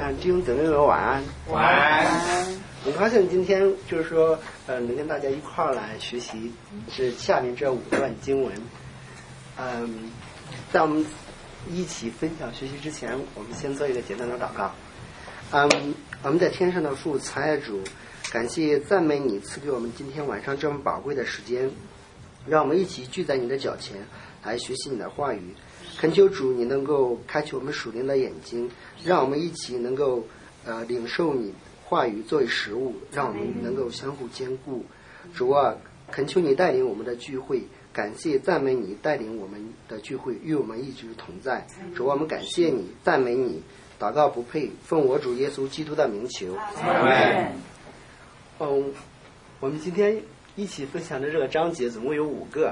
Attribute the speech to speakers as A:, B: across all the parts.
A: 弟兄姊妹们晚安。
B: 晚安。
A: 很高兴今天就是说，能跟大家一块儿来学习是下面这5段经文。在我们一起分享学习之前，我们先做一个简单的祷告。我们在天上的父，慈爱主，感谢赞美你赐给我们今天晚上这么宝贵的时间，让我们一起聚在你的脚前来学习你的话语。恳求主你能够开启我们属灵的眼睛，让我们一起能够领受你话语作为食物，让我们能够相互兼顾。主啊，恳求你带领我们的聚会，感谢赞美你带领我们的聚会与我们一直同在。主啊，我们感谢你赞美你，祷告不配，奉我主耶稣基督的名求。
B: 阿门。
A: 我们今天一起分享的这个章节总共有5个。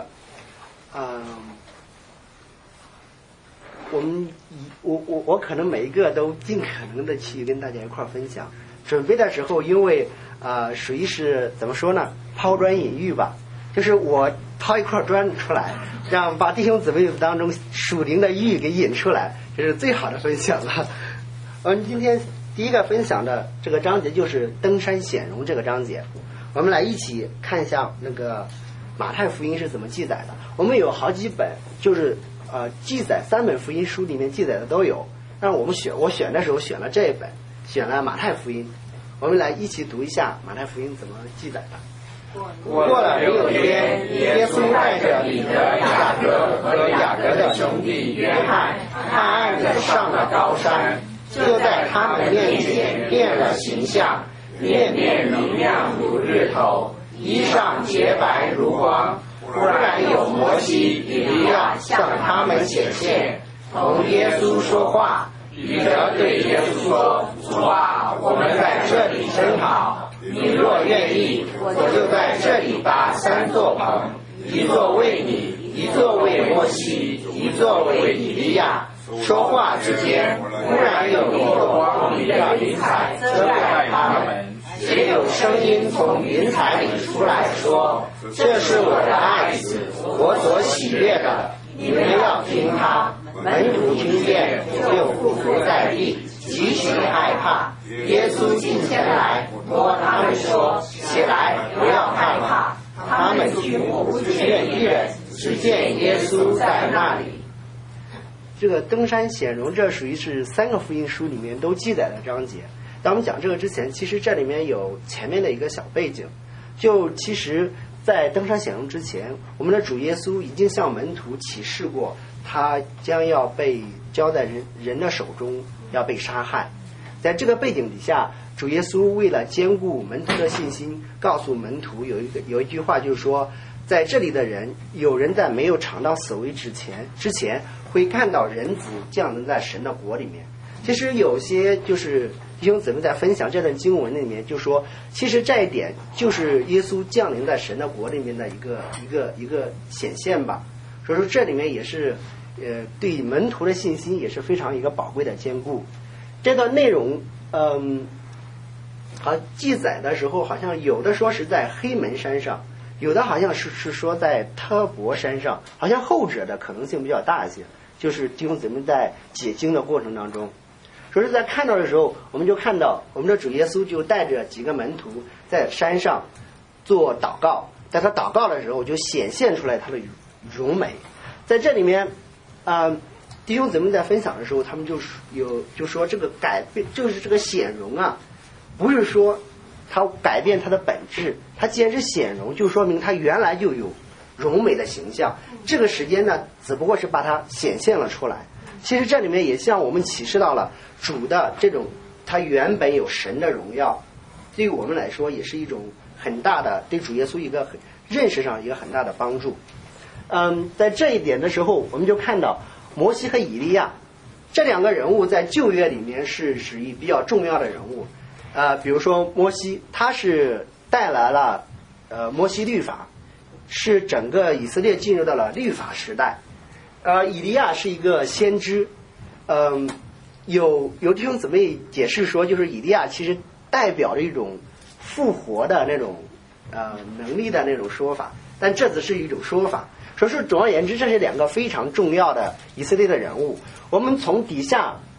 A: 我可能每一个都尽可能的去跟大家一块分享。准备的时候，因为属于是怎么说呢，抛砖引玉吧，就是我抛一块砖出来，让把弟兄姊妹当中属灵的玉给引出来，这是最好的分享了。我们今天第一个分享的这个章节就是登山显荣这个章节，我们来一起看一下那个马太福音是怎么记载的。我们有好几本，就是记载3本福音书里面记载的都有，但是我选的时候选了这一本，选了马太福音。我们来一起读一下马太福音怎么记载的。
B: 过了6天，耶稣带着彼得、雅各和雅各的兄弟约翰，他按着上了高山，就在他们面前变了形象，面面明亮如日头，衣裳洁白如光。忽然有摩西、以利亚向他们显现，同耶稣说话。彼得对耶稣说：“主啊，我们在这里真好，你若愿意，我就在这里搭3座棚，一座为你，一座为摩西，一座为以利亚。”说话之间，忽然有一个光明的云彩遮盖他们，也有声音从云彩里出来说：“这是我的爱子，我所喜悦的，你们要听他。”门徒听见，就俯伏在地，极其害怕。耶稣近前来，摸他们说：“起来，不要害怕。”他们举目不见一人，只见耶稣在那里。
A: 这个登山显荣，这属于是3个福音书里面都记载的章节。当我们讲这个之前，其实这里面有前面的一个小背景，就其实在登山显荣之前，我们的主耶稣已经向门徒启示过，他将要被交在人的手中，要被杀害。在这个背景底下，主耶稣为了兼顾门徒的信心，告诉门徒有一句话，就是说，在这里的人，有人在没有尝到死味之前会看到人子降临在神的国里面。其实有些就是弟兄姊妹在分享这段经文里面就说，其实这一点就是耶稣降临在神的国里面的一个显现吧。所以说这里面也是对门徒的信心也是非常一个宝贵的兼顾。这段内容记载的时候，好像有的说是在黑门山上，有的好像是说在特伯山上，好像后者的可能性比较大一些，就是弟兄姊妹在解经的过程当中。所以说在看到的时候，我们就看到我们的主耶稣就带着几个门徒在山上做祷告，在他祷告的时候就显现出来他的荣美。在这里面弟兄姊妹在分享的时候，他们就说这个改变，就是这个显荣啊，不是说他改变他的本质，他既然是显荣，就说明他原来就有荣美的形象，这个时间呢只不过是把它显现了出来。其实这里面也向我们启示到了主的这种他原本有神的荣耀，对于我们来说也是一种很大的对主耶稣一个认识上一个很大的帮助。在这一点的时候，我们就看到摩西和以利亚这2个人物在旧约里面是属于比较重要的人物。比如说摩西，他是带来了摩西律法，是整个以色列进入到了律法时代。以利亚是一个先知。有弟兄姊妹解释说，就是以利亚其实代表着一种复活的那种能力的那种说法，但这只是一种说法。说是总而言之，这是2个非常重要的以色列的人物。我们从底下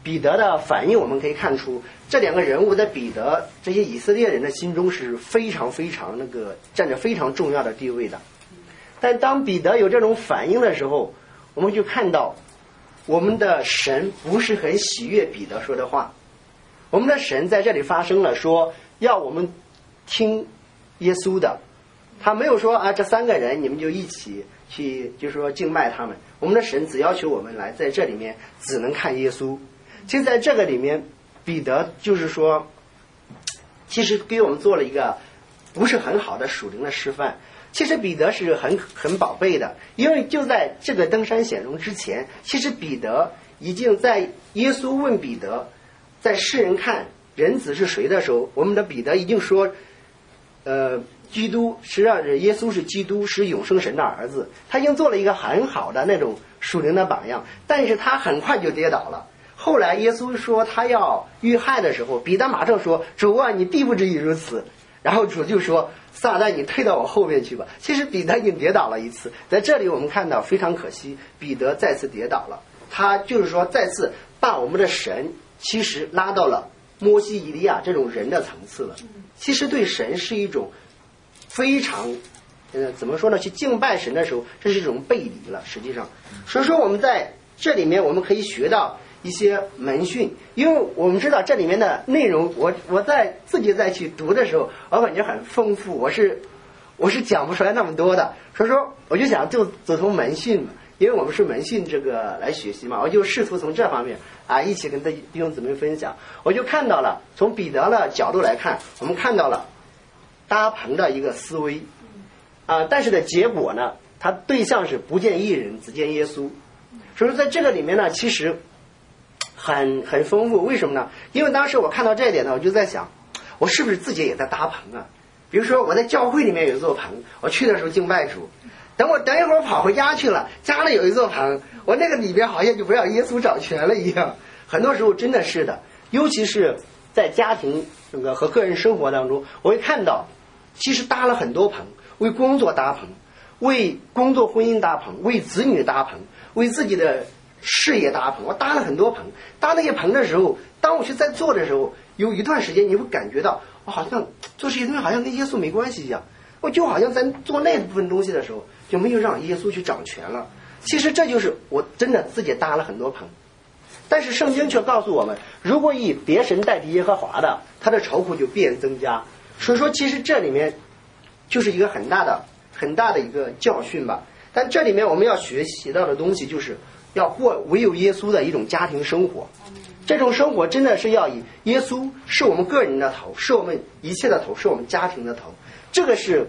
A: 彼得的反应，我们可以看出这两个人物在彼得这些以色列人的心中是非常非常占着非常重要的地位的。但当彼得有这种反应的时候，我们就看到我们的神不是很喜悦彼得说的话。我们的神在这里发生了说要我们听耶稣的，他没有说啊这三个人你们就一起去就是说敬拜他们。我们的神只要求我们来在这里面只能看耶稣。其实在这个里面彼得就是说其实给我们做了一个不是很好的属灵的示范。其实彼得是很宝贝的，因为就在这个登山显荣之前，其实彼得已经在耶稣问彼得在世人看人子是谁的时候，我们的彼得已经说基督实际上是耶稣是基督，是永生神的儿子。他已经做了一个很好的那种属灵的榜样，但是他很快就跌倒了。后来耶稣说他要遇害的时候，彼得马上说主啊你必不至于如此。然后主就说撒旦你退到我后面去吧。其实彼得已经跌倒了一次，在这里我们看到非常可惜，彼得再次跌倒了。他就是说再次把我们的神其实拉到了摩西以利亚这种人的层次了。其实对神是一种非常怎么说呢，去敬拜神的时候这是一种背离了实际上。所以说我们在这里面我们可以学到一些门训，因为我们知道这里面的内容我在自己再去读的时候我感觉很丰富，我是讲不出来那么多的。所以说我就想就从门训嘛，因为我们是门训这个来学习嘛，我就试图从这方面一起跟弟兄姊妹分享。我就看到了从彼得的角度来看，我们看到了搭棚的一个思维但是的结果呢，他对象是不见一人只见耶稣。所以说在这个里面呢其实很丰富。为什么呢？因为当时我看到这一点呢，我就在想我是不是自己也在搭棚啊。比如说我在教会里面有一座棚，我去的时候敬拜主，等一会儿跑回家去了，家里有一座棚，我那个里边好像就不让耶稣掌权了一样。很多时候真的是的，尤其是在家庭和个人生活当中，我会看到其实搭了很多棚，为工作搭棚，为工作婚姻搭棚，为子女搭棚，为自己的事业搭棚，我搭了很多棚。搭那些棚的时候，当我去在做的时候，有一段时间你会感觉到我好像做这些东西好像跟耶稣没关系一样，我就好像在做那部分东西的时候就没有让耶稣去掌权了。其实这就是我真的自己搭了很多棚。但是圣经却告诉我们，如果以别神代替耶和华的，他的愁苦就必然增加。所以说其实这里面就是一个很大的一个教训吧。但这里面我们要学习到的东西就是要过唯有耶稣的一种家庭生活。这种生活真的是要以耶稣是我们个人的头，是我们一切的头，是我们家庭的头。这个是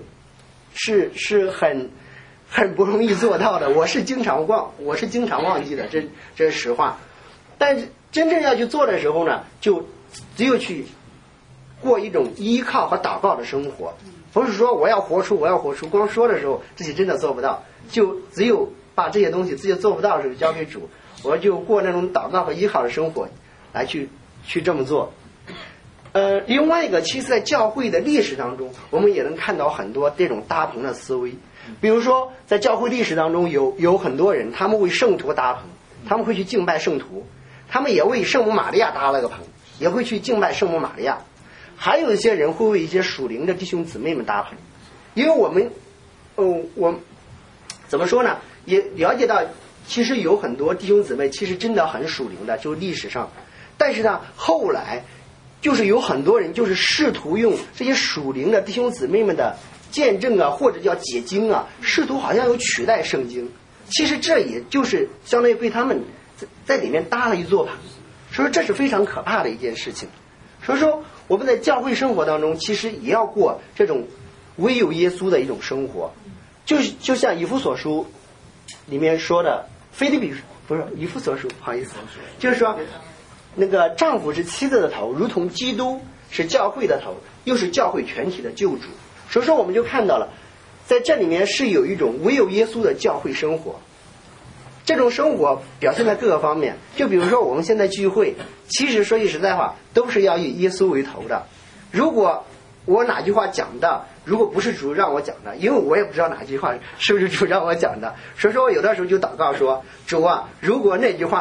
A: 很不容易做到的。我是经常忘记的，这是实话。但是真正要去做的时候呢，就只有去过一种依靠和祷告的生活。不是说我要活出，光说的时候自己真的做不到，就只有把这些东西自己做不到的时候交给主，我就过那种祷告和依靠的生活来去这么做。另外一个，其实在教会的历史当中，我们也能看到很多这种搭棚的思维。比如说在教会历史当中有很多人，他们为圣徒搭棚，他们会去敬拜圣徒，他们也为圣母玛利亚搭了个棚，也会去敬拜圣母玛利亚。还有一些人会为一些属灵的弟兄姊妹们搭棚，因为我怎么说呢，也了解到其实有很多弟兄姊妹其实真的很属灵的，就历史上。但是呢后来就是有很多人就是试图用这些属灵的弟兄姊妹们的见证或者叫解经试图好像有取代圣经。其实这也就是相当于被他们在里面搭了一座棚，所以这是非常可怕的一件事情。所以说我们在教会生活当中其实也要过这种唯有耶稣的一种生活。就像以弗所书里面说的，以弗所书不好意思，就是说那个丈夫是妻子的头，如同基督是教会的头，又是教会全体的救主。所以说我们就看到了在这里面是有一种唯有耶稣的教会生活。这种生活表现在各个方面，就比如说我们现在聚会，其实说句实在话都是要以耶稣为头的。如果我哪句话讲的如果不是主让我讲的，因为我也不知道哪句话是不是主让我讲的，所以说我有的时候就祷告说，主啊，如果那句话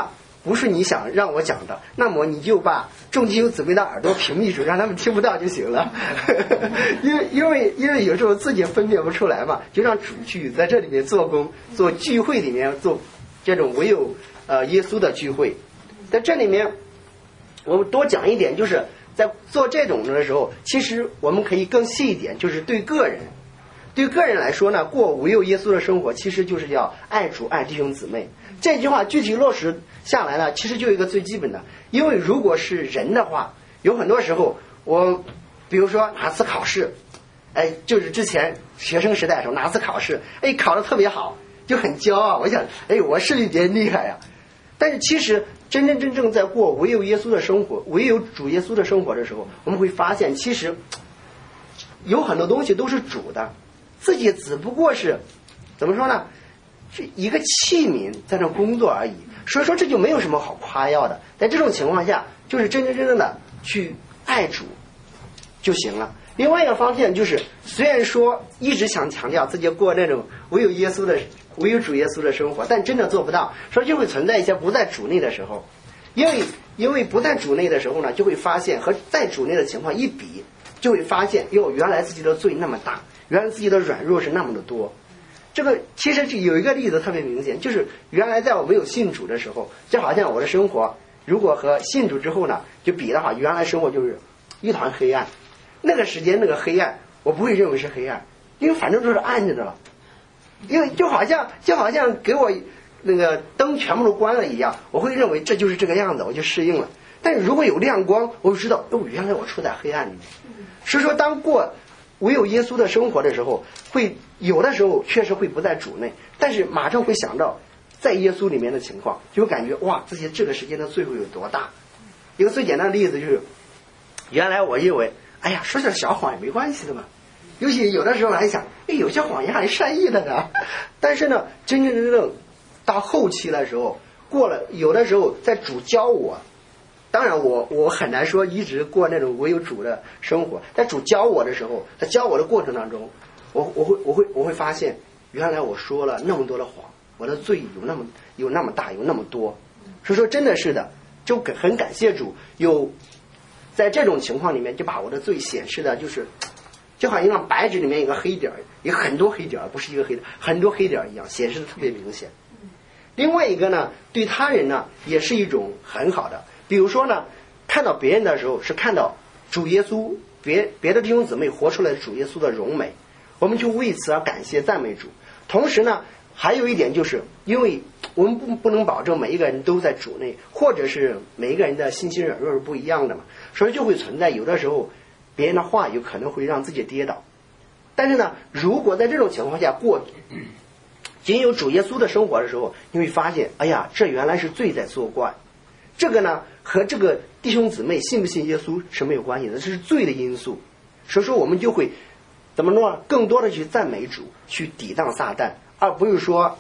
A: 不是你想让我讲的，那么你就把众弟兄姊妹的耳朵屏蔽住，让他们听不到就行了。因为有时候自己分辨不出来嘛，就让主去在这里面做工，做聚会里面做这种唯有耶稣的聚会。在这里面我们多讲一点，就是在做这种的时候，其实我们可以更细一点，就是对个人来说呢，过唯有耶稣的生活，其实就是要爱主爱弟兄姊妹。这句话具体落实下来呢，其实就有一个最基本的，因为如果是人的话，有很多时候我比如说哪次考试，就是之前学生时代的时候哪次考试，考得特别好，就很骄傲，我想我是有点厉害呀。但是其实真正在过唯有耶稣的生活，唯有主耶稣的生活的时候，我们会发现其实有很多东西都是主的，自己只不过是怎么说呢，是一个器皿在那工作而已。所以说这就没有什么好夸耀的。在这种情况下，就是真正的去爱主就行了。另外一个方面就是，虽然说一直想强调自己过那种唯有主耶稣的生活，但真的做不到，所以就会存在一些不在主内的时候。因为不在主内的时候呢，就会发现和在主内的情况一比，就会发现原来自己的罪那么大，原来自己的软弱是那么的多。这个其实有一个例子特别明显，就是原来在我没有信主的时候，就好像我的生活如果和信主之后呢就比的话，原来生活就是一团黑暗。那个时间那个黑暗我不会认为是黑暗，因为反正都是暗着的了，因为就好像给我那个灯全部都关了一样，我会认为这就是这个样子，我就适应了。但是如果有亮光，我就知道原来我处在黑暗里面。所以说当过唯有耶稣的生活的时候，会有的时候确实会不在主内，但是马上会想到在耶稣里面的情况，就感觉哇，自己这个时间的罪会有多大。一个最简单的例子就是，原来我认为说点小谎也没关系的嘛，尤其有的时候还想有些谎言还是善意的呢。但是呢真正到后期的时候，过了有的时候在主教我，当然我很难说一直过那种唯有主的生活，在主教我的时候，在教我的过程当中，我会发现原来我说了那么多的谎，我的罪有那么大，有那么多。所以说真的是的，就很感谢主有在这种情况里面就把我的罪显示的就好像白纸里面有个黑点，有很多黑点，不是一个黑点，很多黑点一样，显示的特别明显。另外一个呢，对他人呢也是一种很好的，比如说呢，看到别人的时候是看到主耶稣，别的弟兄姊妹活出来主耶稣的荣美，我们就为此而感谢赞美主。同时呢，还有一点就是，因为我们不能保证每一个人都在主内，或者是每一个人的信心软弱是不一样的嘛，所以就会存在有的时候别人的话有可能会让自己跌倒。但是呢，如果在这种情况下过仅有主耶稣的生活的时候，你会发现这原来是罪在作怪。这个呢和这个弟兄姊妹信不信耶稣是没有关系的，这是罪的因素。所以说我们就会怎么说，更多的去赞美主，去抵挡撒旦，而不是说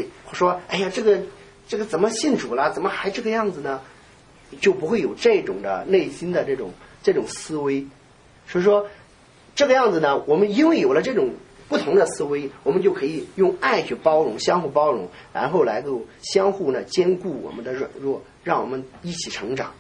A: 这个怎么信主了，怎么还这个样子呢，就不会有这种的内心的这种思维。所以说这个样子呢，我们因为有了这种不同的思维，我们就可以用爱去包容，相互包容，然后来够相互呢兼顾我们的软弱，让我们一起成长。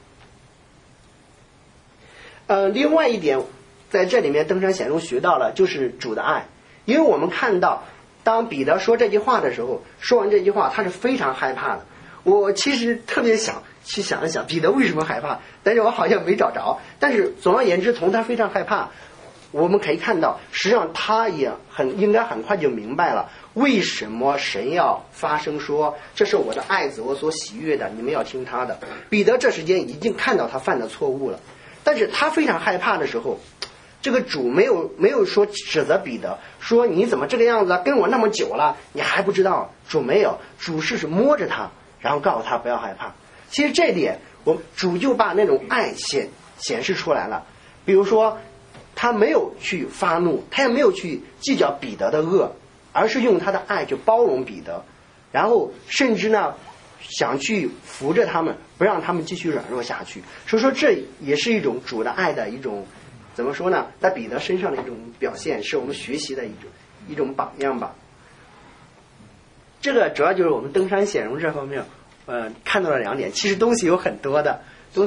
A: 另外一点，在这里面登山显中学到了就是主的爱。因为我们看到当彼得说这句话的时候，说完这句话他是非常害怕的。我其实特别想去想一想彼得为什么害怕，但是我好像没找着。但是总而言之，从他非常害怕我们可以看到，实际上他也应该很快就明白了为什么神要发声说这是我的爱子，我所喜悦的，你们要听他的。彼得这时间已经看到他犯的错误了，但是他非常害怕的时候，这个主没有说指责彼得说你怎么这个样子，跟我那么久了你还不知道。主没有，主是摸着他，然后告诉他不要害怕。其实这点主就把那种爱显示出来了。比如说他没有去发怒，他也没有去计较彼得的恶，而是用他的爱去包容彼得，然后甚至呢想去扶着他们，不让他们继续软弱下去。所以说这也是一种主的爱的一种，怎么说呢，在彼得身上的一种表现，是我们学习的一种榜样吧。这个主要就是我们登山显荣这方面看到了2点，其实东西有很多的。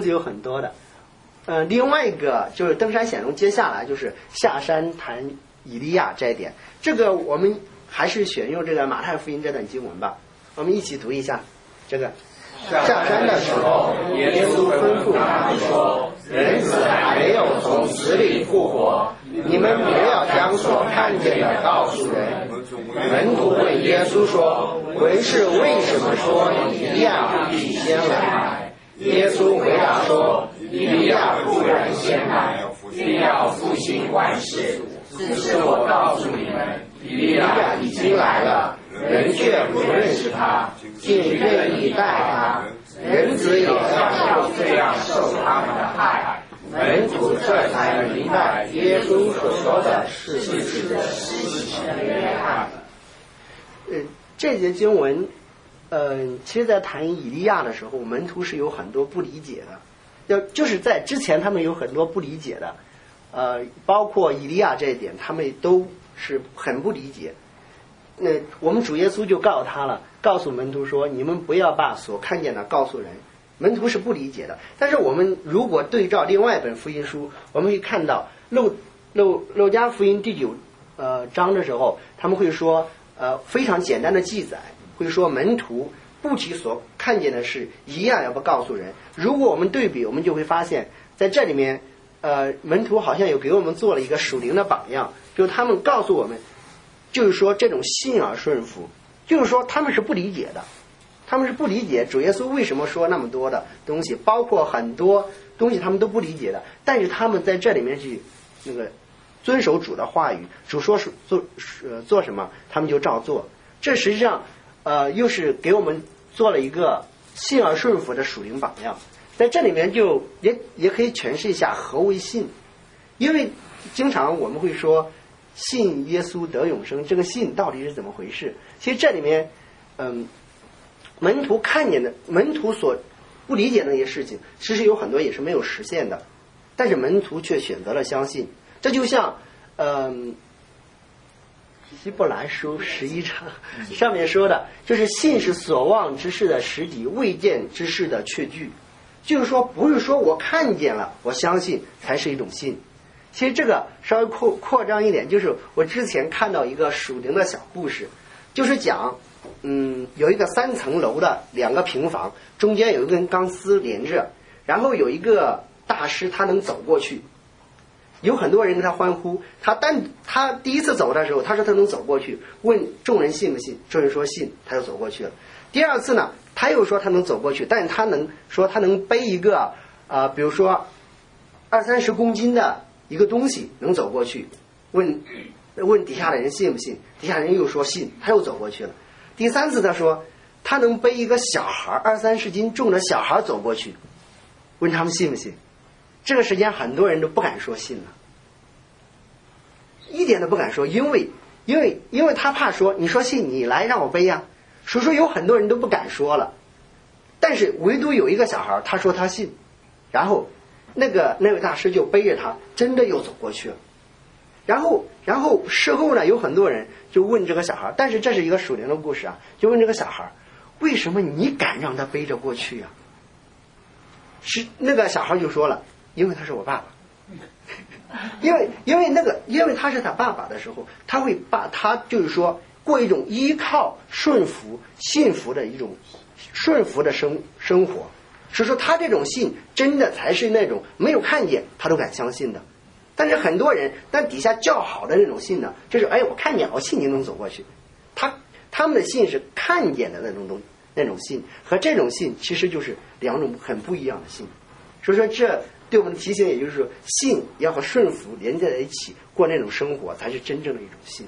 A: 另外一个就是登山显荣，接下来就是下山谈以利亚这一点。这个我们还是选用这个马太福音这段经文吧，我们一起读一下这个。
B: 下山的时候，耶稣吩咐他们说：“人子还没有从死里复活，你们不要将所看见的告诉人。”门徒问耶稣说：“文士为什么说以利亚必先来？”耶稣回答说：“以利亚固然先来，必要复兴万事。只是我告诉你们，以利亚已经来了，人却不认识他，竟任意待他。人子也要这样受他们的害。”门徒这才明白耶稣所说的是指的施洗的约翰。
A: 这节经文，其实在谈以利亚的时候，门徒是有很多不理解的，就是在之前他们有很多不理解的，包括以利亚这一点，他们都是很不理解。我们主耶稣就告诉门徒说：“你们不要把所看见的告诉人。”门徒是不理解的。但是我们如果对照另外一本福音书，我们会看到路加福音第9章的时候，他们会说非常简单的记载，会说门徒不提所看见的事一样要不告诉人。如果我们对比，我们就会发现在这里面门徒好像有给我们做了一个属灵的榜样，就是他们告诉我们，就是说这种信而顺服，就是说他们是不理解的，他们是不理解主耶稣为什么说那么多的东西，包括很多东西他们都不理解的，但是他们在这里面去遵守主的话语，主说是做什么他们就照做。这实际上又是给我们做了一个信而顺服的属灵榜样。在这里面就也可以诠释一下何为信，因为经常我们会说信耶稣得永生，这个信到底是怎么回事？其实这里面门徒看见的，门徒所不理解的那些事情，其实有很多也是没有实现的，但是门徒却选择了相信。这就像希伯来书11章上面说的，就是信是所望之事的实底，未见之事的确据。就是说不是说我看见了我相信才是一种信。其实这个稍微扩张一点，就是我之前看到一个属灵的小故事，就是讲有一个3层楼的2个平房，中间有一根钢丝连着，然后有一个大师他能走过去，有很多人跟他欢呼，他第一次走的时候，他说他能走过去，问众人信不信，众人说信，他就走过去了。第二次呢，他又说他能走过去，但是他能背一个比如说20-30公斤的一个东西能走过去，问底下的人信不信，底下人又说信，他又走过去了。第3次他说他能背一个小孩20-30斤重的小孩走过去，问他们信不信。这个时间很多人都不敢说信了，一点都不敢说，因为他怕说你说信你来让我背呀，所以说有很多人都不敢说了。但是唯独有一个小孩他说他信，然后那位大师就背着他真的又走过去了。然后事后呢，有很多人就问这个小孩，但是这是一个属灵的故事啊，就问这个小孩，为什么你敢让他背着过去啊？是那个小孩就说了，因为他是我爸爸。因为他是他爸爸的时候，他会把他就是说过一种依靠顺服信服的一种顺服的生活，所以说他这种信真的才是那种没有看见他都敢相信的。但是很多人但底下较好的那种信呢，就是我看见我信你能走过去，他们的信是看见的那种信，和这种信其实就是2种很不一样的信。所以说这对我们的提醒，也就是说信要和顺服连接在一起过那种生活，才是真正的一种信。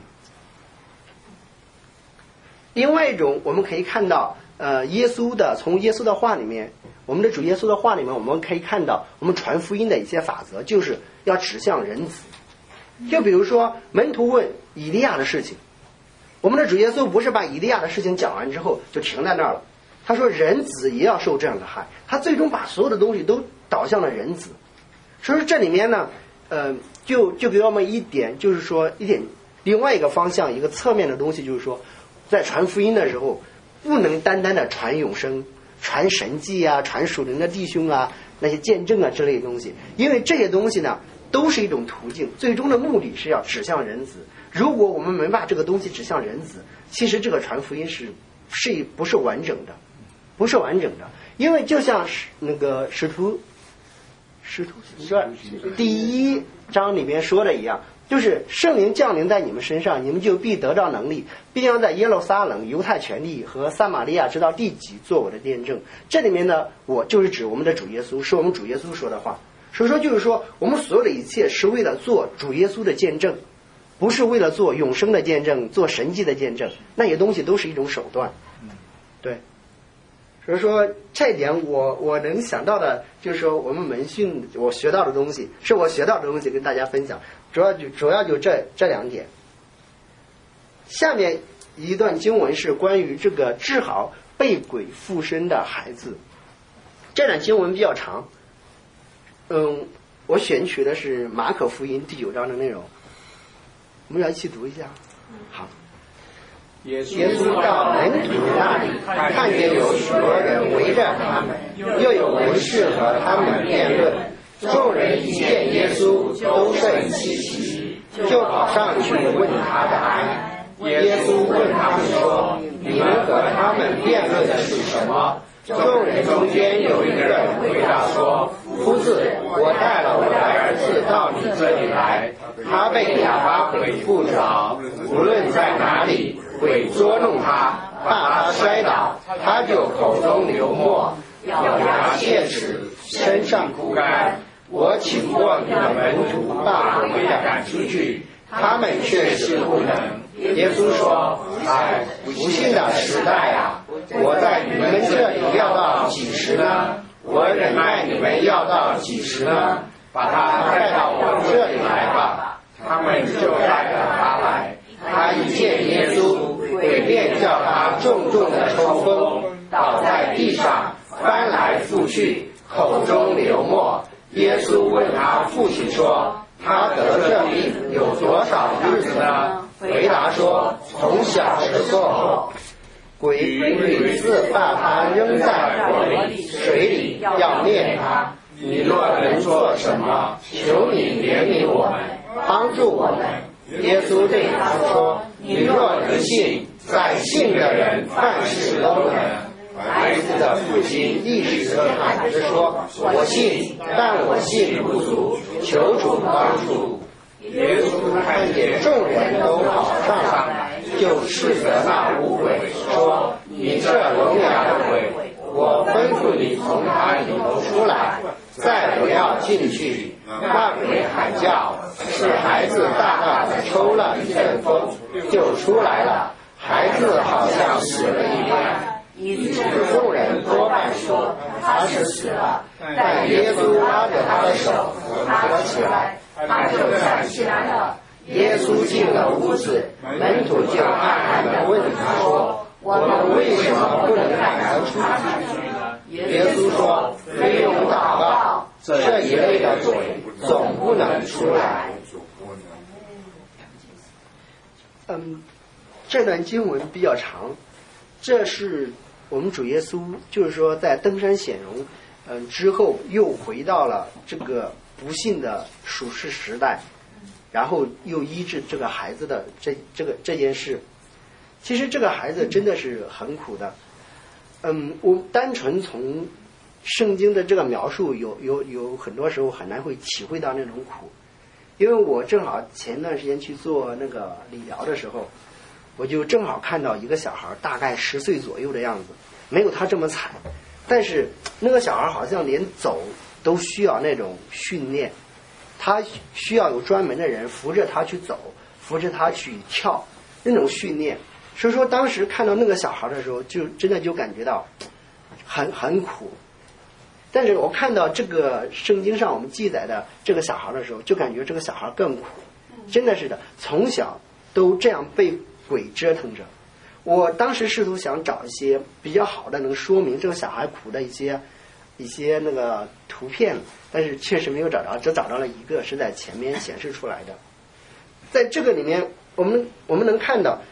A: 另外一种我们可以看到从耶稣的话里面，我们的主耶稣的话里面，我们可以看到我们传福音的一些法则，就是要指向人子。就比如说门徒问以利亚的事情，我们的主耶稣不是把以利亚的事情讲完之后就停在那儿了，他说人子也要受这样的害，他最终把所有的东西都导向了人子。所以说这里面呢就给我们一点，就是说一点另外一个方向，一个侧面的东西，就是说在传福音的时候不能单单的传永生， 传神迹啊、传属灵的弟兄啊、那些见证啊之类的东西，因为这些东西呢都是一种途径，最终的目的是要指向人子。如果我们没把这个东西指向人子，其实这个传福音不是完整的，不是完整的。因为就像那个使徒行传第1章里面说的一样，就是圣灵降临在你们身上，你们就必得到能力，必将在耶路撒冷、犹太全地和撒玛利亚直到地极做我的见证。这里面呢，我就是指我们的主耶稣，是我们主耶稣说的话。所以说就是说，我们所有的一切是为了做主耶稣的见证，不是为了做永生的见证、做神迹的见证，那些东西都是一种手段。对。所以说这一点我能想到的就是说，我们门训我学到的东西，是我学到的东西跟大家分享，主要就这2点。下面一段经文是关于这个治好被鬼附身的孩子，这段经文比较长，我选取的是马可福音第9章的内容，我们要一起读一下。好。
B: 耶稣到门徒那里，看见有许多人围着他们，又有文士和他们辩论。众人一见耶稣，都甚稀奇，就跑上去问他的安。耶稣问他们说：“你们和他们辩论的是什么？”众人中间有一个人回答说：“夫子，我带了我的儿子到你这里来，他被哑巴鬼附着，无论在哪里，鬼捉弄他，怕他摔倒，他就口中流沫，咬牙切齿，身上枯干。我请过你的门徒把鬼赶出去，他们却是不能。”耶稣说：“哎，不幸的时代啊！我在你们这里要到几时呢？我忍耐你们要到几时呢？把他带到我这里来吧。”他们就带着他来。他一见耶稣，鬼便叫他重重的抽风，倒在地上，翻来覆去，口中流沫。耶稣问他父亲说：“他得这病有多少日子呢？”回答说：“从小时候。”鬼屡次把他扔在火里、水里，要灭他。你若能做什么，求你怜悯我们，帮助我们。耶稣对他说：“你若能信，在信的人凡事都能。”孩子的父亲立时喊着说：“我信，但我信不足，求主帮助。”耶稣看见众人都跑上来，就斥责那污鬼说：“你这聋哑的鬼，我吩咐你从他里头出来，再不要进去。”那鬼喊叫，使孩子大大的抽了一阵风，就出来了。孩子好像死了一般，以致众人多半说他是死了。但耶稣拉着他的手扶他起来，他就站起来了。耶稣进了屋子，门徒就暗暗地问他说：“我们为什么不能赶他出去呢？”耶稣说：“非用祷告，这一类的鬼总不能出来。”
A: 这段经文比较长，这是我们主耶稣就是说在登山显荣之后又回到了这个不幸的属世时代，然后又医治这个孩子的这件事。其实这个孩子真的是很苦的。我单纯从圣经的这个描述有很多时候很难会体会到那种苦，因为我正好前段时间去做那个理疗的时候，我就正好看到一个小孩大概10岁左右的样子，没有他这么惨，但是那个小孩好像连走都需要那种训练，他需要有专门的人扶着他去走，扶着他去跳，那种训练。所以说当时看到那个小孩的时候，就真的就感觉到很苦。但是我看到这个圣经上我们记载的这个小孩的时候，就感觉这个小孩更苦，真的是的，从小都这样被鬼折腾着。我当时试图想找一些比较好的能说明这个小孩苦的一些那个图片，但是确实没有找着，只找到了一个是在前面显示出来的。在这个里面我们能看到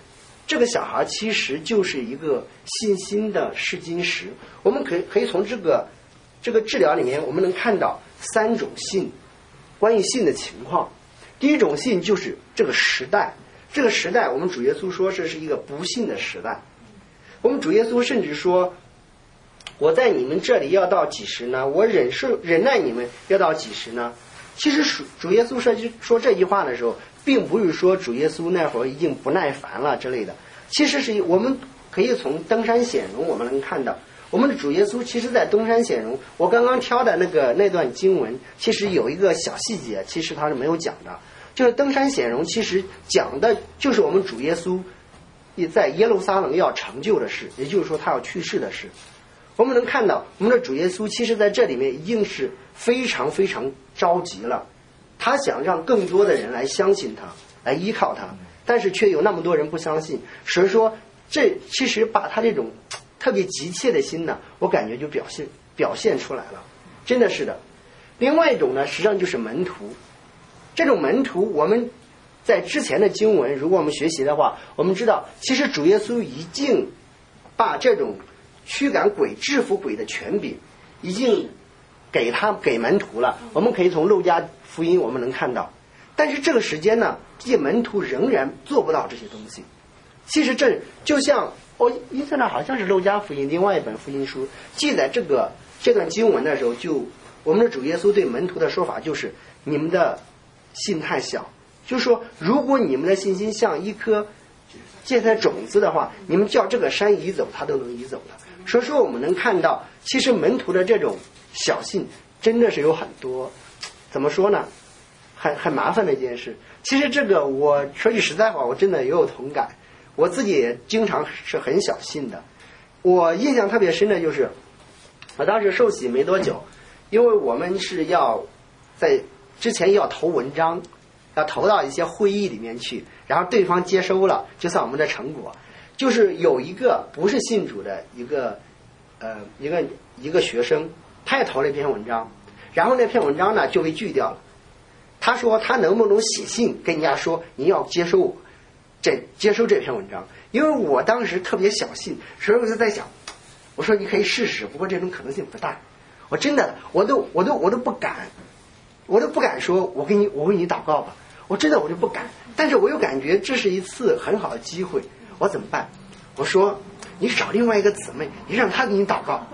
A: 这个小孩其实就是一个信心的试金石。我们可以从这个治疗里面，我们能看到3种信，关于信的情况。第一种信就是这个时代，这个时代我们主耶稣说这是一个不信的时代。我们主耶稣甚至说，我在你们这里要到几时呢？我忍耐你们要到几时呢？其实主耶稣说这句话的时候，并不是说主耶稣那会儿已经不耐烦了之类的。其实是我们可以从登山显荣我们能看到，我们的主耶稣其实在登山显荣，我刚刚挑的那段经文，其实有一个小细节，其实他是没有讲的，就是登山显荣其实讲的就是我们主耶稣在耶路撒冷要成就的事，也就是说他要去世的事。我们能看到我们的主耶稣其实在这里面已经是非常非常着急了，他想让更多的人来相信他，来依靠他，但是却有那么多人不相信。所以说这其实把他这种特别急切的心呢，我感觉就表现出来了，真的是的。另外一种呢，实际上就是门徒。这种门徒我们在之前的经文如果我们学习的话，我们知道其实主耶稣已经把这种驱赶鬼制服鬼的权柄已经给门徒了。我们可以从路加福音我们能看到，但是这个时间呢，这些门徒仍然做不到这些东西。其实这就像印象上好像是路加福音另外一本福音书记载这段经文的时候，就我们的主耶稣对门徒的说法就是，你们的信太小，就是说如果你们的信心像一颗芥菜种子的话，你们叫这个山移走，它都能移走的。所以说我们能看到，其实门徒的这种小信真的是有很多，怎么说呢，很麻烦的一件事。其实这个我说句实在话，我真的也有同感，我自己也经常是很小信的。我印象特别深的就是我当时受洗没多久，因为我们是要在之前要投文章，要投到一些会议里面去，然后对方接收了就算我们的成果。就是有一个不是信主的一个学生，他也投了一篇文章，然后那篇文章呢就被拒掉了。他说他能不能写信跟人家说你要接收这篇文章。因为我当时特别小信，所以我就在想，我说你可以试试，不过这种可能性不大。我真的我都不敢说我为你祷告吧，我真的我就不敢。但是我又感觉这是一次很好的机会，我怎么办？我说你找另外一个姊妹，你让她给你祷告。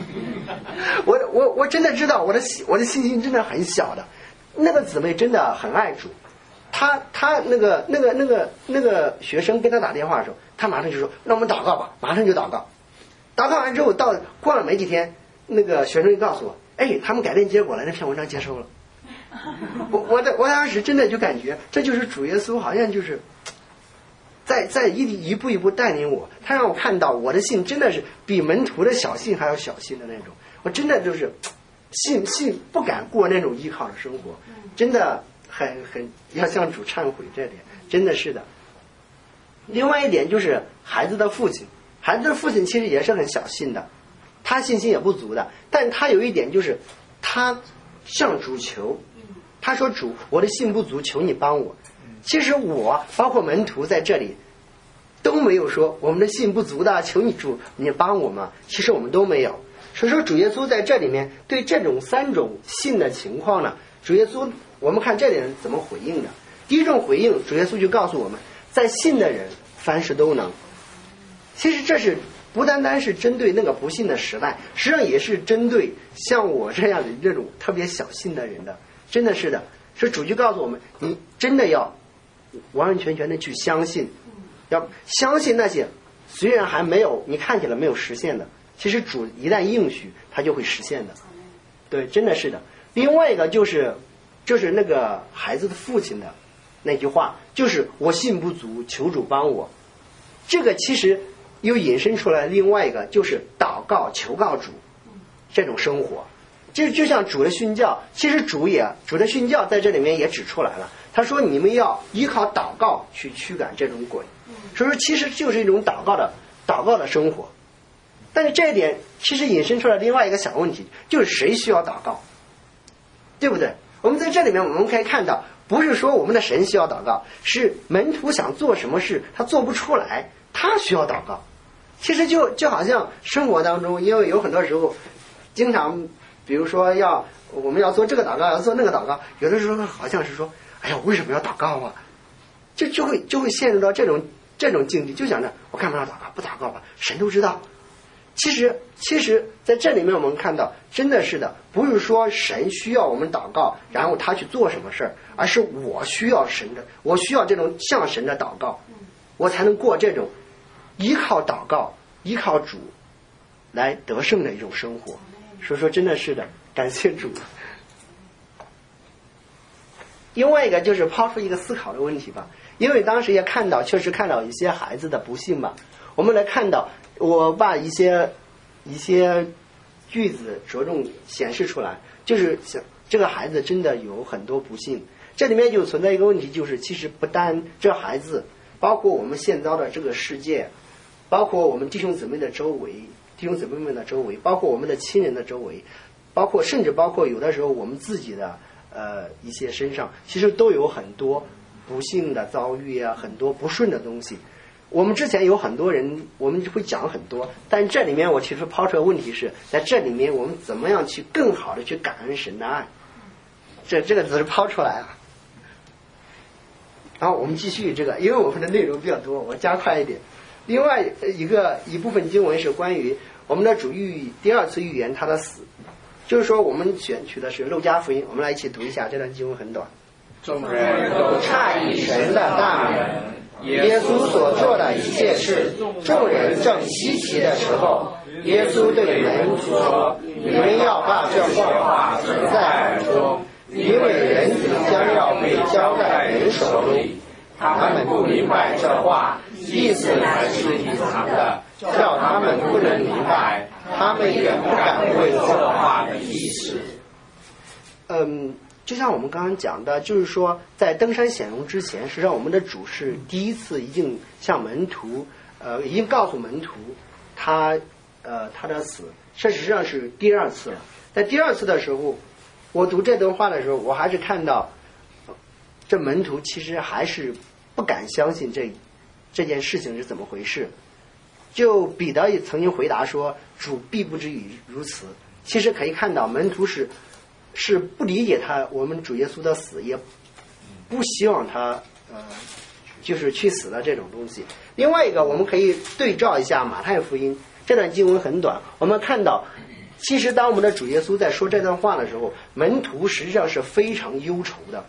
A: 我真的知道我的信心真的很小的。那个姊妹真的很爱主，他那个学生跟他打电话的时候，他马上就说那我们祷告吧，马上就祷告。祷告完之后过了没几天，那个学生就告诉我，他们改变结果了，那篇文章接收了。我当时真的就感觉这就是主耶稣好像就是在一步一步带领我，他让我看到我的信真的是比门徒的小信还要小信的那种。我真的就是信不敢过那种依靠的生活，真的很要向主忏悔，这点真的是的。另外一点就是孩子的父亲其实也是很小信的，他信心也不足的，但他有一点就是他向主求，他说主，我的信不足，求你帮我。其实我包括门徒在这里都没有说我们的信不足的，求你主你帮我吗？其实我们都没有。所以说主耶稣在这里面对这种3种信的情况呢，主耶稣我们看这里人怎么回应的。第一种回应，主耶稣就告诉我们，在信的人凡事都能。其实这是不单单是针对那个不信的时代，实际上也是针对像我这样的这种特别小信的人的，真的是的。所以主就告诉我们，你真的要完完全全的去相信，要相信那些虽然还没有你看起来没有实现的，其实主一旦应许他就会实现的。对，真的是的。另外一个就是那个孩子的父亲的那句话，就是我信不足，求主帮我。这个其实又引申出来另外一个，就是祷告求告主这种生活。就像主的训教，其实主的训教在这里面也指出来了，他说你们要依靠祷告去驱赶这种鬼。所以说其实就是一种祷告的生活。但是这一点其实引申出来另外一个小问题，就是谁需要祷告，对不对？我们在这里面我们可以看到，不是说我们的神需要祷告，是门徒想做什么事他做不出来， 他需要祷告。其实就好像生活当中，因为有很多时候经常比如说我们要做这个祷告，要做那个祷告，有的时候好像是说，哎呀，我为什么要祷告啊？就会陷入到这种境地，就想着我干嘛要祷告？不祷告吧，神都知道。其实在这里面我们看到，真的是的，不是说神需要我们祷告，然后他去做什么事儿，而是我需要我需要这种向神的祷告，我才能过这种依靠祷告、依靠主来得胜的一种生活。所以说真的是的，感谢主。另外一个就是抛出一个思考的问题吧，因为当时也确实看到一些孩子的不幸吧。我们来看到，我把一些句子着重显示出来，就是这个孩子真的有很多不幸。这里面就存在一个问题，就是其实不单这孩子，包括我们现遭的这个世界，包括我们弟兄姊妹们的周围，包括我们的亲人的周围，甚至包括有的时候我们自己的一些身上，其实都有很多不幸的遭遇啊，很多不顺的东西。我们之前有很多人，我们会讲很多，但这里面我其实抛出的问题是，在这里面我们怎么样去更好的去感恩神的爱，这个只是抛出来啊。然后我们继续这个，因为我们的内容比较多，我加快一点。另外一部分经文是关于我们的主第二次预言他的死，就是说我们选取的是路加福音，我们来一起读一下，这段经文很短。
B: 众人都诧异神的大能，耶稣所做的一切事，众人正稀奇的时候，耶稣对门徒说：“你们要把这话存在耳中，因为人子将要被交在人手里。”他们不明白这话，意思乃是隐藏的，叫他们不能明白，他们也不敢问这话的意思。
A: 就像我们刚刚讲的，就是说在登山显荣之前，实际上我们的主是第一次已经向门徒已经告诉门徒他的死，这实际上是第二次了。在第二次的时候，我读这段话的时候，我还是看到这门徒其实还是不敢相信这件事情是怎么回事。就彼得也曾经回答说，主必不至于如此。其实可以看到门徒是不理解我们主耶稣的死，也不希望他就是去死的这种东西。另外一个，我们可以对照一下马太福音，这段经文很短，我们看到其实当我们的主耶稣在说这段话的时候，门徒实际上是非常忧愁的。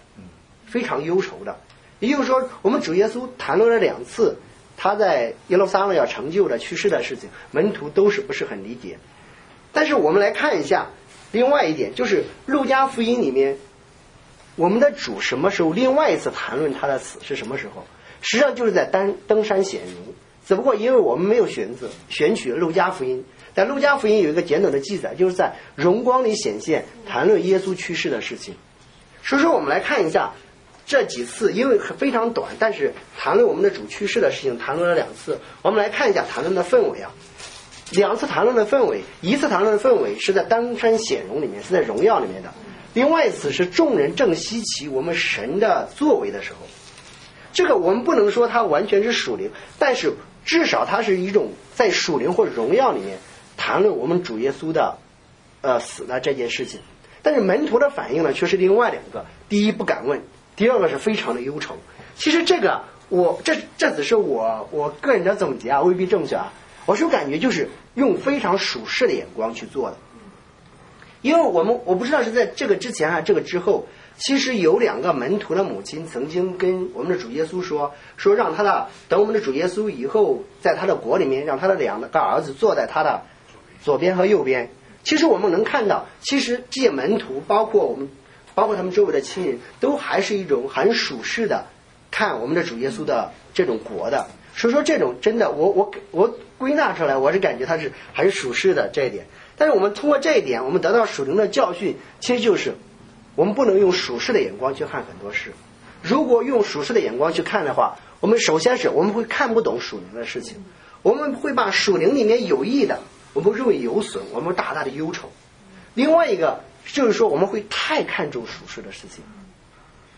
A: 也就是说，我们主耶稣谈论了2次他在耶路撒冷要成就的去世的事情，门徒都是不是很理解。但是我们来看一下另外一点，就是路加福音里面我们的主什么时候另外一次谈论他的死是什么时候？实际上就是在登山显荣，只不过因为我们没有选取路加福音，在路加福音有一个简短的记载，就是在荣光里显现谈论耶稣去世的事情。所以说我们来看一下这几次，因为非常短，但是谈论我们的主去世的事情谈论了2次，我们来看一下谈论的氛围啊。2次谈论的氛围，一次谈论的氛围是在登山显荣里面，是在荣耀里面的；另外一次是众人正稀奇我们神的作为的时候。这个我们不能说它完全是属灵，但是至少它是一种在属灵或者荣耀里面谈论我们主耶稣的死的这件事情。但是门徒的反应呢，却是另外2个：第一不敢问，第2个是非常的忧愁。其实这个这只是我个人的总结啊，未必正确啊。我是感觉就是用非常属世的眼光去做的，因为我不知道是在这个之前还是这个之后，其实有2个门徒的母亲曾经跟我们的主耶稣说让等我们的主耶稣以后在他的国里面，让他的2个儿子坐在他的左边和右边。其实我们能看到，其实这些门徒包括他们周围的亲人，都还是一种很属世的看我们的主耶稣的这种国的。所以说这种真的我归纳出来，我是感觉它是还是属世的这一点。但是我们通过这一点，我们得到属灵的教训，其实就是我们不能用属世的眼光去看很多事。如果用属世的眼光去看的话，我们首先是我们会看不懂属灵的事情，我们会把属灵里面有益的我们认为有损，我们大大的忧愁。另外一个就是说，我们会太看重属世的事情，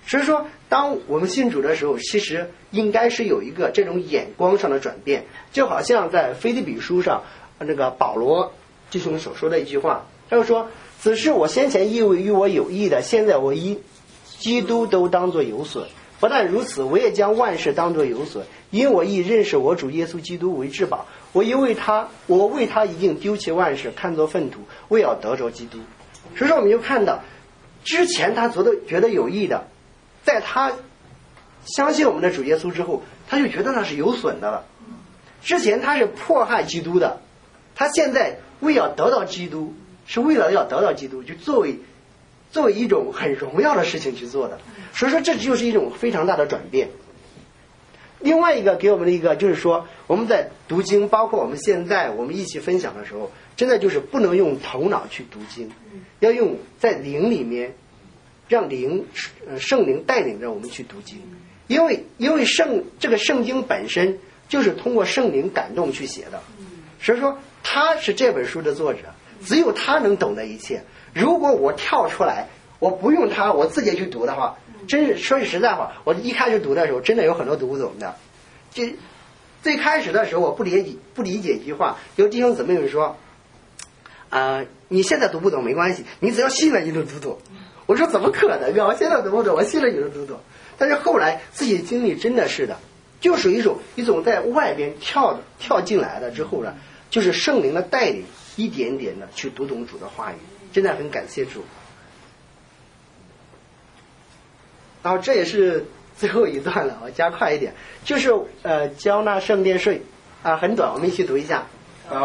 A: 所以说当我们信主的时候，其实应该是有一个这种眼光上的转变，就好像在腓立比书上那个保罗弟兄所说的一句话，他就说，此事我先前以为与我有益的，现在我以基督都当作有损，不但如此，我也将万事当作有损，因我亦认识我主耶稣基督为至宝，我为他已经丢弃万事，看作粪土，为要得着基督。所以说我们就看到之前他觉得有益的，在他相信我们的主耶稣之后，他就觉得那是有损的了。之前他是迫害基督的，他现在为要得到基督，是为了要得到基督，就作为一种很荣耀的事情去做的。所以说这就是一种非常大的转变。另外一个给我们的一个就是说，我们在读经，包括我们现在我们一起分享的时候，真的就是不能用头脑去读经，要用在灵里面，让圣灵带领着我们去读经。因为这个圣经本身就是通过圣灵感动去写的，所以说他是这本书的作者，只有他能懂得一切。如果我跳出来，我不用他，我自己去读的话，真是说句实在话，我一开始读的时候真的有很多读不懂的。最开始的时候我不理解一句话，有弟兄姊妹说你现在读不懂没关系，你只要信了你就读懂。我说怎么可能啊，我现在读不懂，我信了你就读懂。但是后来自己经历真的是的，就是一种在外边跳进来了之后呢，就是圣灵的带领，一点点的去读懂主的话语，真的很感谢主。然后这也是最后一段了，我加快一点，就是交纳圣殿税很短，我们一起读一下。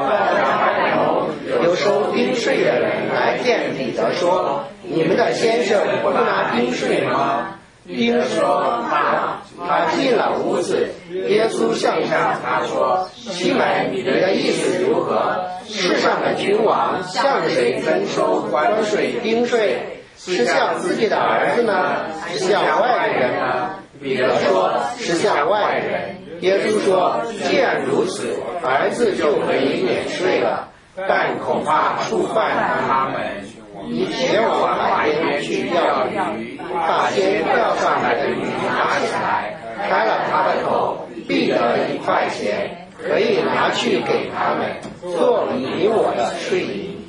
B: 有收丁税的人来见彼得说，你们的先生不拿丁税吗？丁说他进了屋子，耶稣向他说，西门，你的意思如何？世上的君王向谁征收关税丁税？是向自己的儿子呢，是向外人呢？彼得说，是向外人。耶稣说，既然如此，儿子就可以免税了，但恐怕触犯他们。你前往海边去钓鱼，把先钓上来的鱼拿起来，开了他的口，必得1块钱，可以拿去给他们，做你我的税银。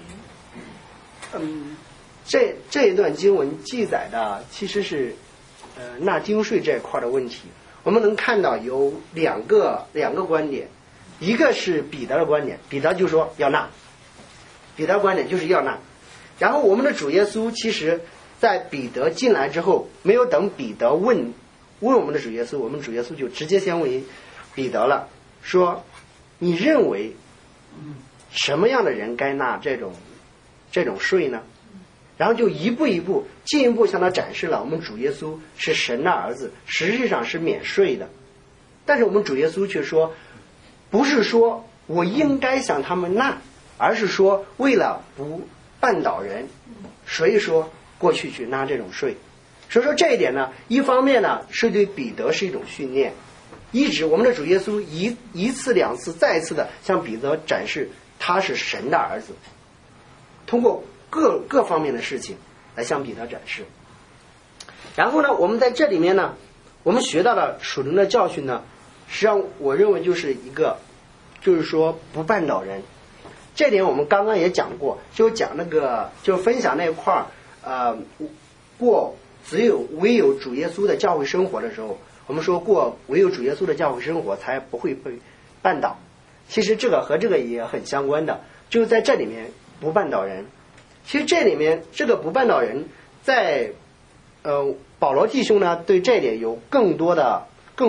A: 这一段经文记载的其实是纳丁税这一块的问题。我们能看到有两个观点，一个是彼得的观点，彼得就说要纳，彼得的观点就是要纳。然后我们的主耶稣其实在彼得进来之后，没有等彼得问我们的主耶稣，我们主耶稣就直接先问彼得了，说你认为什么样的人该纳这种税呢？然后就一步一步进一步向他展示了我们主耶稣是神的儿子，实际上是免税的。但是我们主耶稣却说，不是说我应该向他们纳，而是说为了不绊倒人，所以说过去纳这种税。所以说这一点呢，一方面呢是对彼得是一种训练，一直我们的主耶稣一次两次再一次的向彼得展示他是神的儿子，通过各方面的事情来向彼得展示。然后呢，我们在这里面呢，我们学到了属灵的教训呢，实际上我认为就是一个，就是说不绊倒人。这点我们刚刚也讲过，就讲就分享那块过唯有主耶稣的教会生活的时候，我们说过唯有主耶稣的教会生活才不会被绊倒。其实这个和这个也很相关的，就是在这里面不绊倒人。其实这里面这个不绊倒人，在保罗弟兄呢对这一点有更多的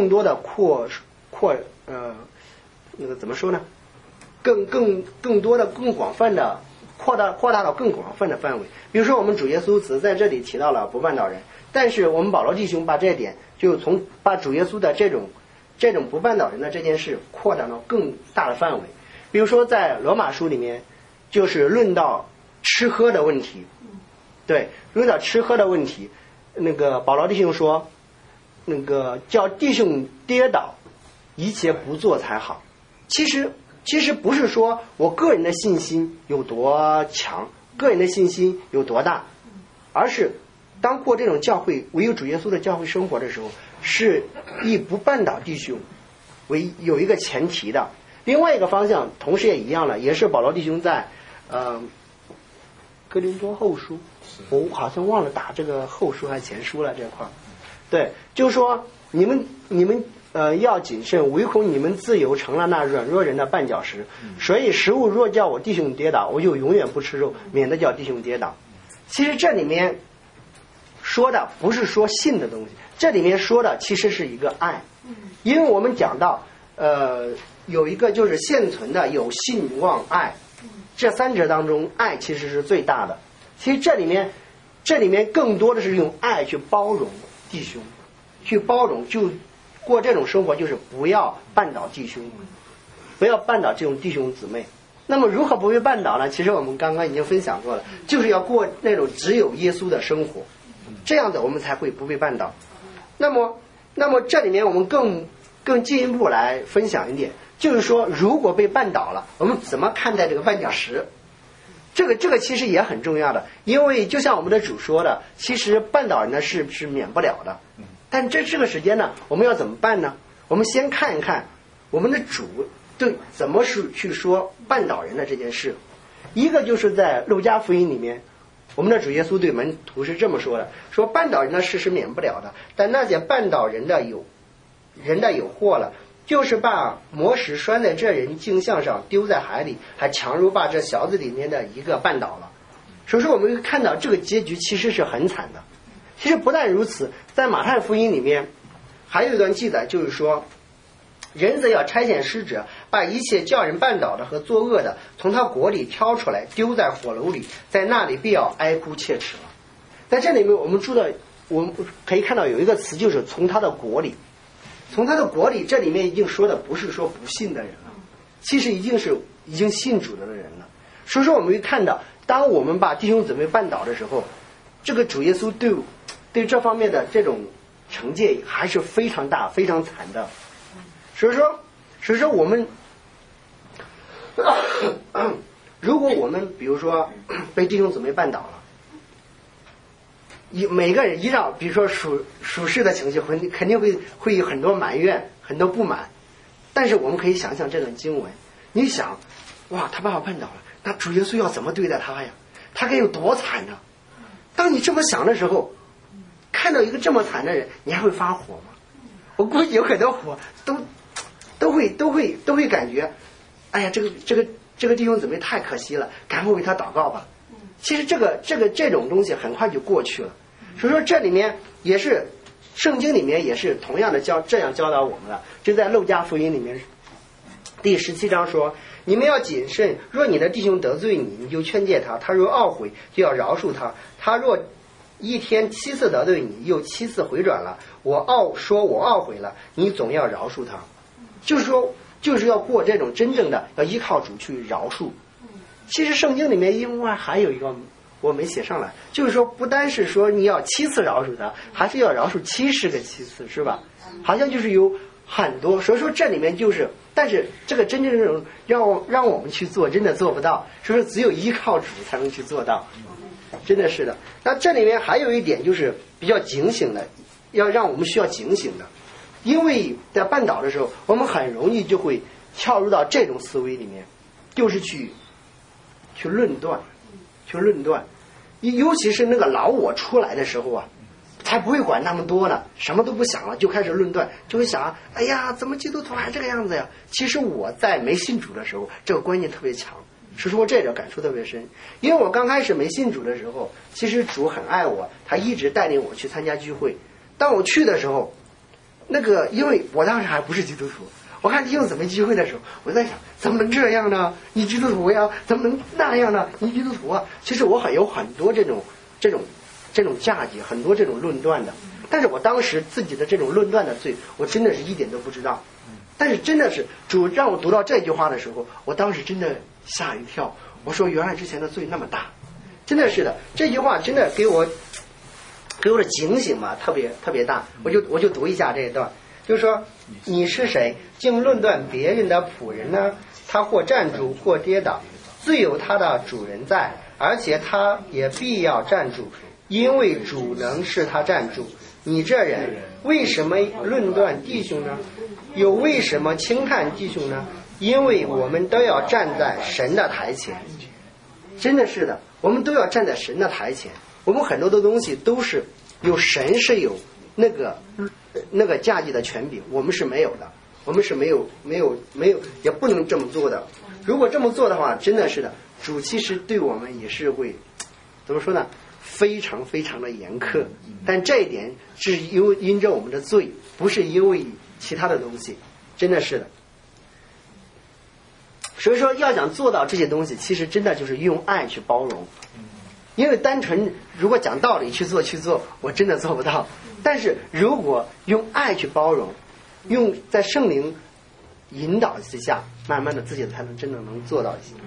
A: 怎么说呢？更多的更广泛的扩大到更广泛的范围。比如说我们主耶稣只在这里提到了不绊倒人，但是我们保罗弟兄把这一点就把主耶稣的这种不绊倒人的这件事扩大到更大的范围。比如说在罗马书里面就是论到吃喝的问题，对，论到吃喝的问题，保罗弟兄说叫弟兄跌倒一切不做才好。其实不是说我个人的信心有多强，个人的信心有多大，而是当过这种教会唯有主耶稣的教会生活的时候，是以不绊倒弟兄为有一个前提的。另外一个方向同时也一样了，也是保罗弟兄在哥林多后书，我好像忘了打这个后书还是前书了这块。对，就是说你们要谨慎，唯恐你们自由成了那软弱人的绊脚石。所以食物若叫我弟兄跌倒，我就永远不吃肉，免得叫弟兄跌倒。其实这里面说的不是说信的东西，这里面说的其实是一个爱。因为我们讲到有一个就是现存的有信望爱，这三者当中爱其实是最大的。其实这里面更多的是用爱去包容弟兄，去包容，就过这种生活，就是不要绊倒弟兄，不要绊倒这种弟兄姊妹。那么如何不被绊倒呢？其实我们刚刚已经分享过了，就是要过那种只有耶稣的生活，这样的我们才会不被绊倒。那么这里面我们更进一步来分享一点，就是说如果被绊倒了，我们怎么看待这个绊脚石？这个其实也很重要的，因为就像我们的主说的，其实绊倒人的事是免不了的。但这个时间呢，我们要怎么办呢？我们先看一看我们的主对怎么去说绊倒人的这件事。一个就是在路加福音里面，我们的主耶稣对门徒是这么说的，说绊倒人的事是免不了的，但那些绊倒人的有祸了，就是把磨石拴在这人镜像上，丢在海里，还强如把这小子里面的一个绊倒了。所以说我们会看到这个结局其实是很惨的。其实不但如此，在马太福音里面还有一段记载，就是说人则要差遣使者，把一切叫人绊倒的和作恶的从他国里挑出来，丢在火炉里，在那里必要哀哭切齿了。在这里面我们可以看到有一个词，就是从他的国里。从他的国里，这里面已经说的不是说不信的人了，其实已经信主的人了。所以说我们会看到，当我们把弟兄姊妹绊倒的时候，这个主耶稣对这方面的这种惩戒还是非常大非常惨的。所以说我们如果我们比如说被弟兄姊妹绊倒了，每个人依照比如说属世的情绪肯定会有很多埋怨，很多不满。但是我们可以想想这段经文，你想，哇，他把我绊倒了，那主耶稣要怎么对待他呀？他该有多惨呢？当你这么想的时候，看到一个这么惨的人，你还会发火吗？我估计有很多火都会感觉，哎呀，这个弟兄姊妹太可惜了，赶快为他祷告吧。其实这种东西很快就过去了。所以说这里面也是圣经里面也是同样的这样教导我们的。就在路加福音里面第17章说，你们要谨慎，若你的弟兄得罪你，你就劝诫他，他若懊悔，就要饶恕他。他若一天7次得罪你，又7次回转了，我懊悔了，你总要饶恕他。就是要过这种真正的要依靠主去饶恕。其实圣经里面另外还有一个我没写上来，就是说不单是说你要7次饶恕他，还是要饶恕70个7次，是吧？好像就是有很多。所以说这里面就是，但是这个真正这种让我们去做，真的做不到。所以说只有依靠主才能去做到，真的是的。那这里面还有一点就是比较警醒的，要让我们需要警醒的，因为在绊倒的时候，我们很容易就会跳入到这种思维里面，就是去论断，尤其是那个老我出来的时候啊，才不会管那么多呢，什么都不想了，就开始论断，就会想，哎呀，怎么基督徒还这个样子呀？其实我在没信主的时候，这个观念特别强，是说这个感触特别深。因为我刚开始没信主的时候，其实主很爱我，他一直带领我去参加聚会。当我去的时候，因为我当时还不是基督徒，我看弟兄姊妹聚会的时候，我在想，怎么能这样呢？你基督徒呀，怎么能那样呢？你基督徒啊！其实我有很多这种价值，很多这种论断的。但是我当时自己的这种论断的罪，我真的是一点都不知道。但是真的是主让我读到这句话的时候，我当时真的吓一跳。我说原来之前的罪那么大，真的是的。这句话真的给我的警醒嘛，特别特别大。我就读一下这一段。就是说，你是谁，竟论断别人的仆人呢？他或站住，或跌倒，自有他的主人在，而且他也必要站住， 因为主能使他站住。你这人为什么论断弟兄呢？又为什么轻看弟兄呢？因为我们都要站在神的台前。真的是的，我们都要站在神的台前。我们很多的东西都是有神是有那个价值的权柄，我们是没有的，我们是没有，也不能这么做的。如果这么做的话，真的是的，主其实对我们也是会怎么说呢？非常非常的严苛。但这一点是因着我们的罪，不是因为其他的东西，真的是的。所以说要想做到这些东西，其实真的就是用爱去包容。因为单纯如果讲道理去做，我真的做不到。但是如果用爱去包容，用在圣灵引导之下，慢慢的自己才能真的能做到一些。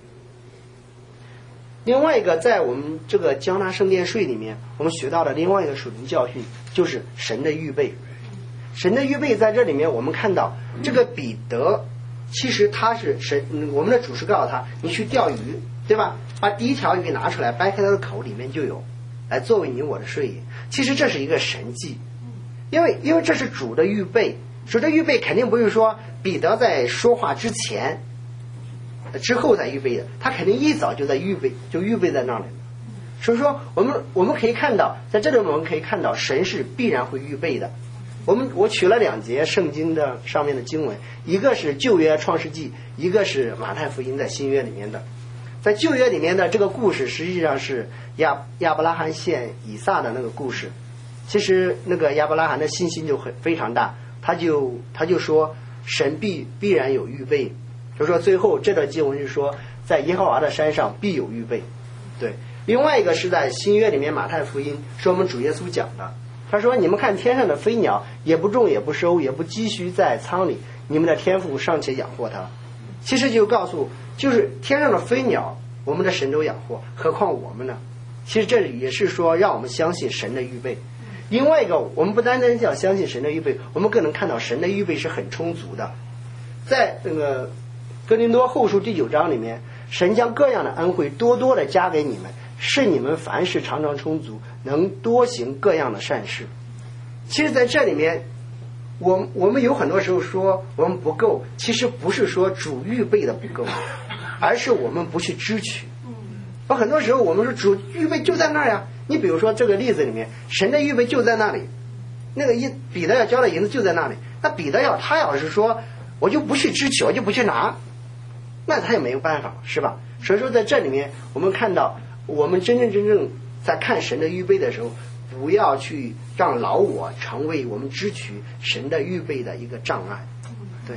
A: 另外一个，在我们这个交纳圣殿税里面，我们学到的另外一个属灵教训就是神的预备。神的预备在这里面，我们看到这个彼得，其实他是我们的主是告诉他，你去钓鱼，对吧？把第一条鱼拿出来，掰开他的口，里面就有，来作为你我的税银。其实这是一个神迹，因为这是主的预备。主的预备肯定不是说彼得在说话之前之后才预备的，他肯定一早就在预备在那里。所以说我们可以看到，在这里我们可以看到神是必然会预备的。我取了2节圣经的上面的经文，一个是旧约创世纪，一个是马太福音在新约里面的。在旧约里面的这个故事实际上是亚伯拉罕献以撒的那个故事。其实那个亚伯拉罕的信心就非常大，他就说神必然有预备。就是说最后这段经文是说在耶和华的山上必有预备。对，另外一个是在新约里面马太福音是我们主耶稣讲的，他说你们看天上的飞鸟，也不种也不收也不积蓄在仓里，你们的天父尚且养活它。其实就告诉就是天上的飞鸟我们的神都养活，何况我们呢？其实这里也是说让我们相信神的预备。另外一个，我们不单单要相信神的预备，我们更能看到神的预备是很充足的。在那个哥林多后书第9章里面，神将各样的恩惠多多的加给你们，使你们凡事常常充足，能多行各样的善事。其实在这里面我们有很多时候说我们不够，其实不是说主预备的不够，而是我们不去支取。很多时候我们说主预备就在那儿呀，你比如说这个例子里面，神的预备就在那里，那个彼得要交的银子就在那里，那彼得他要是说我就不去支取，我就不去拿，那他也没有办法，是吧？所以说在这里面我们看到，我们真正在看神的预备的时候，不要去让老我成为我们支取神的预备的一个障碍。对。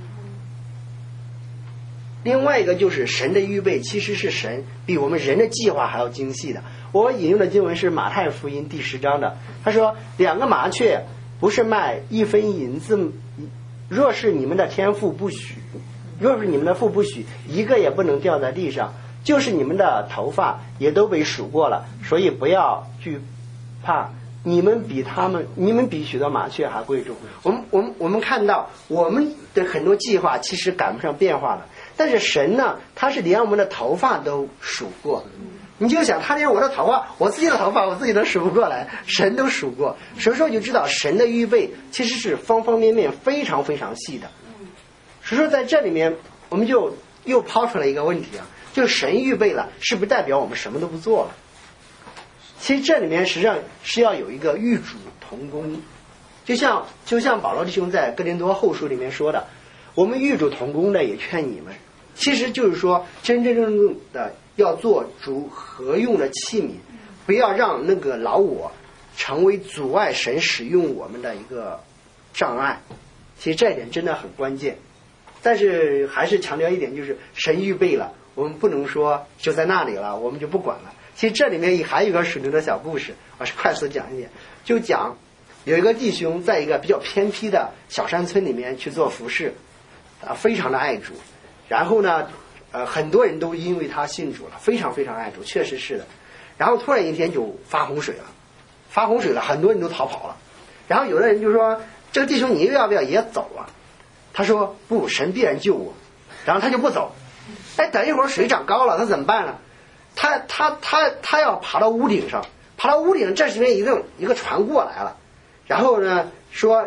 A: 另外一个就是神的预备其实是神比我们人的计划还要精细的。我引用的经文是马太福音第10章的，他说2个麻雀不是卖1分银子，若是你们的天父不许，若是你们的父不许，一个也不能掉在地上，就是你们的头发也都被数过了，所以不要惧怕，你们比许多麻雀还贵重。我们看到我们的很多计划其实赶不上变化了，但是神呢，他是连我们的头发都数过。你就想他连我的头发，我自己的头发我自己都数不过来，神都数过。所以说就知道神的预备其实是方方面面非常非常细的。所以说在这里面我们就又抛出来一个问题啊，就是神预备了是不是代表我们什么都不做了？其实这里面实际上是要有一个与主同工，就像保罗弟兄在哥林多后书里面说的，我们与主同工的也劝你们，其实就是说真正的要做主合用的器皿，不要让那个老我成为阻碍神使用我们的一个障碍。其实这一点真的很关键。但是还是强调一点，就是神预备了，我们不能说就在那里了我们就不管了。其实这里面还有一个属灵的小故事，我是快速讲一点。就讲有一个弟兄在一个比较偏僻的小山村里面去做服侍，非常的爱主，然后呢很多人都因为他信主了，非常非常爱主，确实是的。然后突然一天就发洪水了，很多人都逃跑了。然后有的人就说，这个弟兄你要不要也走啊？他说不，神必然救我。然后他就不走。等一会儿水涨高了，他怎么办呢？他要爬到屋顶上， 跑到屋顶，这时边一个船过来了，然后呢说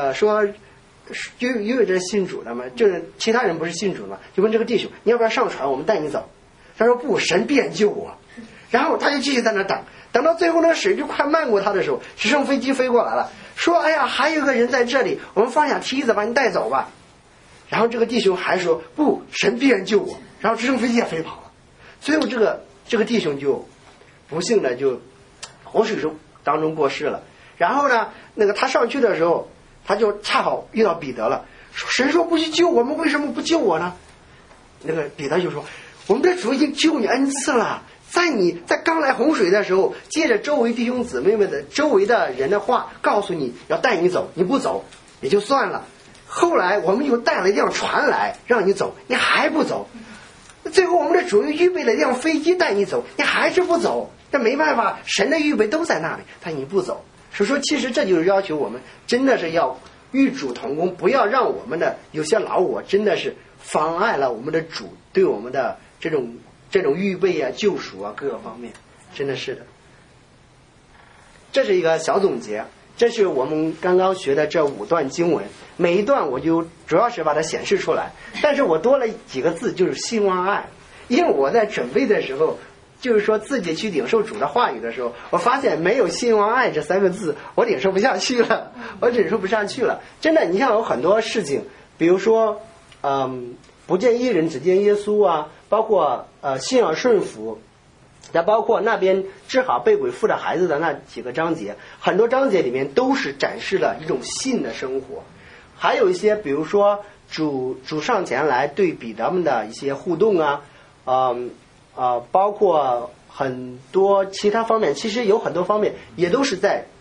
A: 有这信主的嘛，就是其他人不是信主嘛，就问这个弟兄，你要不要上船，我们带你走？他说不，神便救我。然后他就继续在那等到最后那个水就快漫过他的时候，直升飞机飞过来了，说哎呀，还有个人在这里，我们放下梯子把你带走吧。然后这个弟兄还说不，神必然救我。然后直升飞机也飞跑了。最后这个弟兄就不幸的就活水中当中过世了。然后呢，那个他上去的时候，他就恰好遇到彼得了，说神说不去救我们，为什么不救我呢？那个彼得就说，我们的主已经救你 N 次了，在你在刚来洪水的时候，借着周围弟兄姊妹们的周围的人的话告诉你要带你走，你不走也就算了，后来我们又带了一辆船来让你走，你还不走，最后我们的主又预备了一辆飞机带你走，你还是不走，这没办法，神的预备都在那里，但你不走。所以说其实这就是要求我们真的是要与主同工，不要让我们的有些老我真的是妨碍了我们的主对我们的这种预备啊、救赎啊各个方面，真的是的。这是一个小总结，这是我们刚刚学的这5段经文，每一段我就主要是把它显示出来，但是我多了几个字，就是兴旺爱。因为我在准备的时候，就是说自己去领受主的话语的时候，我发现没有兴旺爱这3个字，我领受不下去了，真的，你像有很多事情，比如说不见一人只见耶稣啊，包括信而顺服，再包括那边治好被鬼附的孩子的那几个章节，很多章节里面都是展示了一种信的生活。还有一些比如说主上前来对彼得们的一些互动啊，包括很多其他方面，其实有很多方面也都是在